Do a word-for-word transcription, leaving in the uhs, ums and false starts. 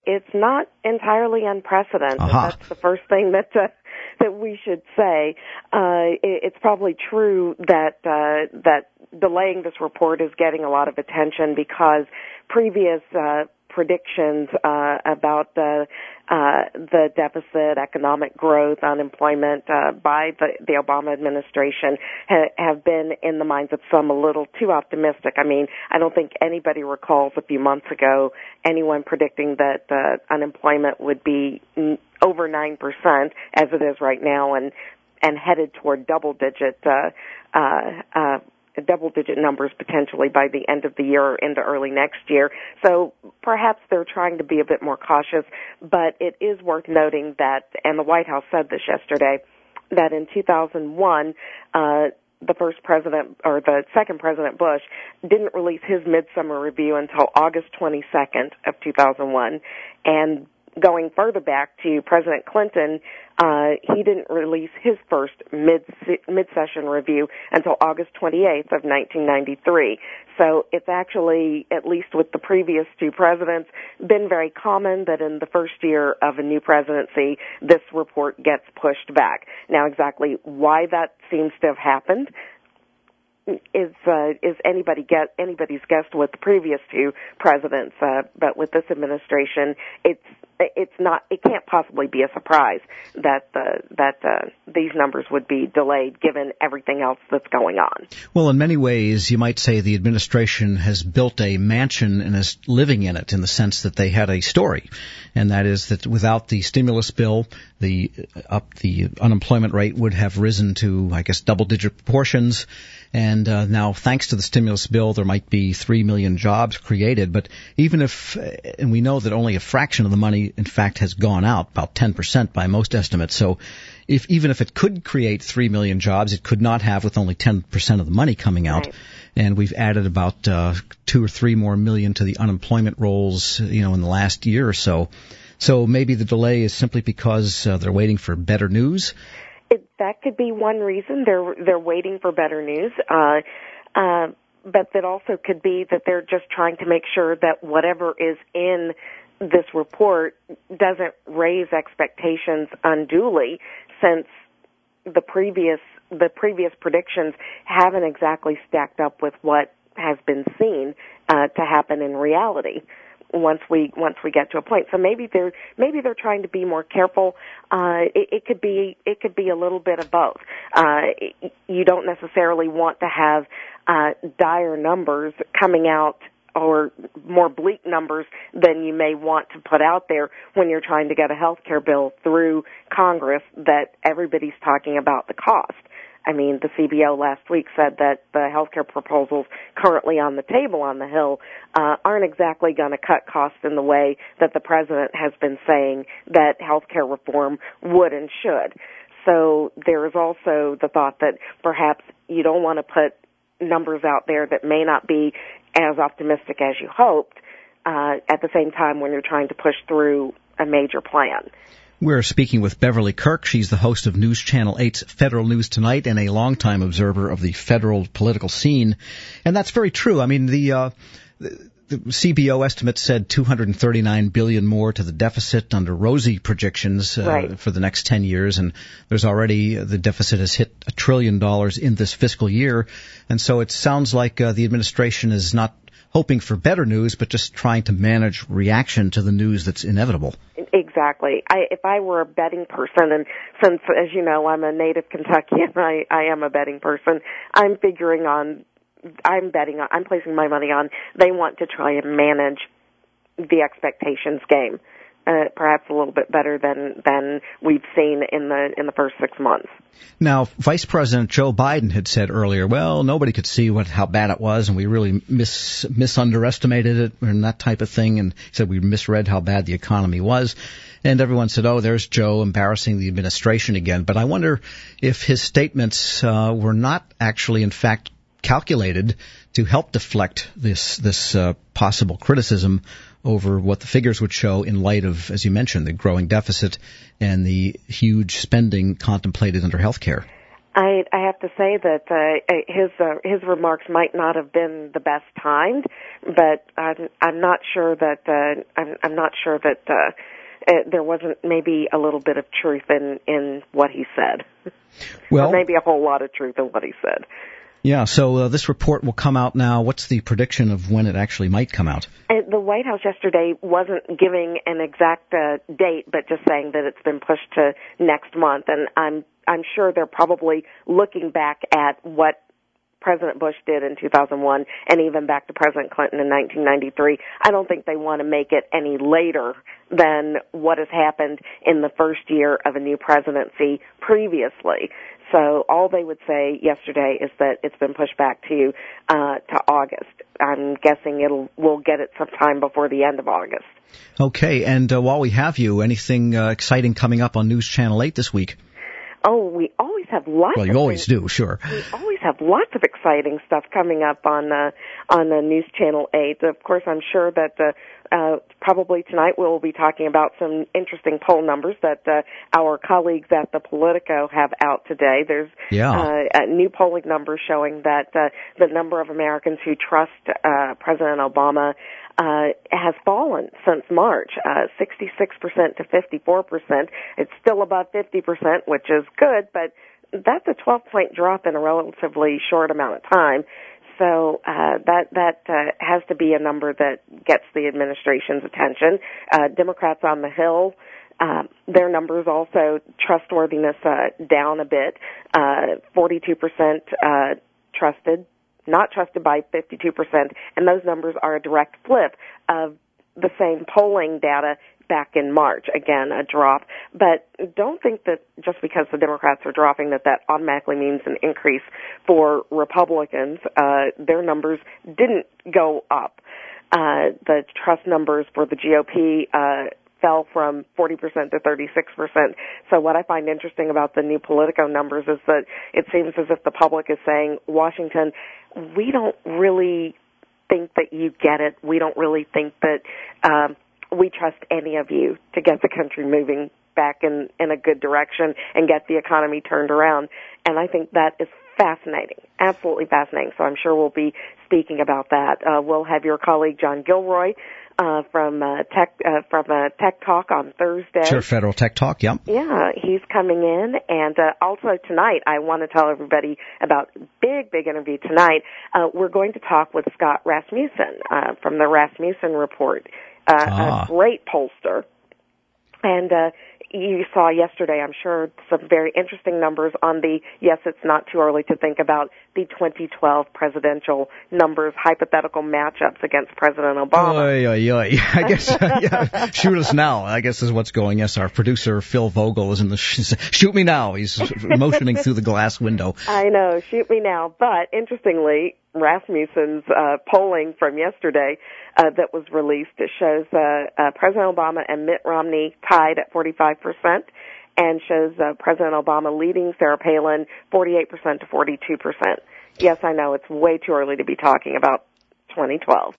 it's not entirely unprecedented. Uh-huh. That's the first thing that uh, that we should say. Uh, it, it's probably true that uh, that delaying this report is getting a lot of attention because previous uh, predictions uh, about the uh, the deficit, economic growth, unemployment uh, by the, the Obama administration ha- have been in the minds of some a little too optimistic. I mean, I don't think anybody recalls a few months ago anyone predicting that uh, unemployment would be n- over nine percent as it is right now, and and headed toward double digit uh, uh, uh, double-digit numbers potentially by the end of the year or into early next year. So perhaps they're trying to be a bit more cautious, but it is worth noting that, and the White House said this yesterday, that in two thousand one, uh, the first president, or the second President Bush, didn't release his midsummer review until August twenty-second of two thousand one, and going further back to President Clinton, uh, he didn't release his first mid mid-session review until August twenty-eighth of nineteen ninety-three. So it's actually, at least with the previous two presidents, been very common that in the first year of a new presidency, this report gets pushed back. Now, exactly why that seems to have happened is uh, is anybody get anybody's guess with the previous two presidents, uh, but with this administration, it's it's not it can't possibly be a surprise that uh, that uh, these numbers would be delayed given everything else that's going on. Well, in many ways, you might say the administration has built a mansion and is living in it, in the sense that they had a story, and that is that without the stimulus bill, the up the unemployment rate would have risen to, I guess, double-digit proportions. And uh, now, thanks to the stimulus bill, there might be three million jobs created. But even if, and we know that only a fraction of the money, in fact, has gone out, about ten percent by most estimates. So if even if it could create three million jobs, it could not have with only ten percent of the money coming out. Right. And we've added about uh, two or three more million to the unemployment rolls, you know, in the last year or so. So maybe the delay is simply because uh, they're waiting for better news. It, that could be one reason. They're they're waiting for better news. Uh, uh, but that also could be that they're just trying to make sure that whatever is in this report doesn't raise expectations unduly, since the previous the previous predictions haven't exactly stacked up with what has been seen uh, to happen in reality. Once we once we get to a point, so maybe they're maybe they're trying to be more careful. Uh, it, it could be it could be a little bit of both. Uh, you don't necessarily want to have uh, dire numbers coming out, or more bleak numbers than you may want to put out there when you're trying to get a health care bill through Congress that everybody's talking about the cost. I mean, the C B O last week said that the health care proposals currently on the table on the Hill uh, aren't exactly going to cut costs in the way that the president has been saying that health care reform would and should. So there is also the thought that perhaps you don't want to put numbers out there that may not be as optimistic as you hoped uh, at the same time when you're trying to push through a major plan. We're speaking with Beverly Kirk. She's the host of News Channel eight's Federal News Tonight and a longtime observer of the federal political scene. And that's very true. I mean, the, uh, the, the C B O estimate said two hundred thirty-nine billion dollars more to the deficit under rosy projections uh, right. for the next ten years. And there's already, uh, the deficit has hit a trillion dollars in this fiscal year. And so it sounds like uh, the administration is not hoping for better news, but just trying to manage reaction to the news that's inevitable. Exactly. I, if I were a betting person, and since, as you know, I'm a native Kentuckian, I, I am a betting person, I'm figuring on, I'm betting on, I'm placing my money on, they want to try and manage the expectations game, uh, perhaps a little bit better than, than we've seen in the, in the first six months. Now, Vice President Joe Biden had said earlier, well, nobody could see what how bad it was, and we really mis misunderestimated it and that type of thing. And he said we misread how bad the economy was. And everyone said, oh, there's Joe embarrassing the administration again. But I wonder if his statements uh, were not actually, in fact, calculated to help deflect this this uh, possible criticism over what the figures would show in light of, as you mentioned, the growing deficit and the huge spending contemplated under health care. I, I have to say that uh, his uh, his remarks might not have been the best timed, but I'm I'm not sure that uh, I'm I'm not sure that uh, uh, there wasn't maybe a little bit of truth in in what he said, well, or maybe a whole lot of truth in what he said. Yeah, so uh, this report will come out now. What's the prediction of when it actually might come out? And the White House yesterday wasn't giving an exact uh, date, but just saying that it's been pushed to next month. And I'm I'm sure they're probably looking back at what President Bush did in two thousand one and even back to President Clinton in nineteen ninety-three. I don't think they want to make it any later than what has happened in the first year of a new presidency previously. So all they would say yesterday is that it's been pushed back to uh, to August. I'm guessing it'll we'll get it sometime before the end of August. Okay, and uh, while we have you, anything uh, exciting coming up on News Channel eight this week? Oh, we always have lots. Well, you of always things. do, sure. We always have lots of exciting stuff coming up on uh, on uh, News Channel eight. Of course, I'm sure that uh, uh, probably tonight we'll be talking about some interesting poll numbers that uh, our colleagues at the Politico have out today. There's yeah. uh, a new polling numbers showing that uh, the number of Americans who trust uh, President Obama Uh, has fallen since March, uh, sixty-six percent to fifty-four percent. It's still above fifty percent, which is good, but that's a twelve-point drop in a relatively short amount of time. So uh, that that uh, has to be a number that gets the administration's attention. Uh, Democrats on the Hill, uh, their numbers also, trustworthiness uh, down a bit, uh, forty-two percent uh, trusted, not trusted by fifty-two percent, and those numbers are a direct flip of the same polling data back in March. Again, a drop. But don't think that just because the Democrats are dropping that that automatically means an increase for Republicans. Uh, their numbers didn't go up. Uh, the trust numbers for the G O P uh, fell from forty percent to thirty-six percent. So what I find interesting about the new Politico numbers is that it seems as if the public is saying, Washington, we don't really think that you get it. We don't really think that um, we trust any of you to get the country moving back in, in a good direction and get the economy turned around. And I think that is fascinating, absolutely fascinating. So I'm sure we'll be speaking about that. Uh, we'll have your colleague John Gilroy Uh, from uh, Tech uh, from uh, Tech Talk on Thursday. Sure, Federal Tech Talk, yep. Yeah, he's coming in. And uh, also tonight, I want to tell everybody about a big, big interview tonight. Uh, we're going to talk with Scott Rasmussen uh, from the Rasmussen Report, uh, ah. a great pollster. And uh, you saw yesterday, I'm sure, some very interesting numbers on the, yes, it's not too early to think about the twenty twelve presidential numbers, hypothetical matchups against President Obama. Oy, oy, oy. I guess, uh, yeah, shoot us now, I guess is what's going. Yes, our producer, Phil Vogel, is in the, sh- shoot me now. He's motioning through the glass window. I know, shoot me now. But interestingly, Rasmussen's uh, polling from yesterday uh, that was released, it shows uh, uh, President Obama and Mitt Romney tied at forty-five percent and shows uh, President Obama leading Sarah Palin forty-eight percent to forty-two percent. Yes, I know, it's way too early to be talking about twenty twelve.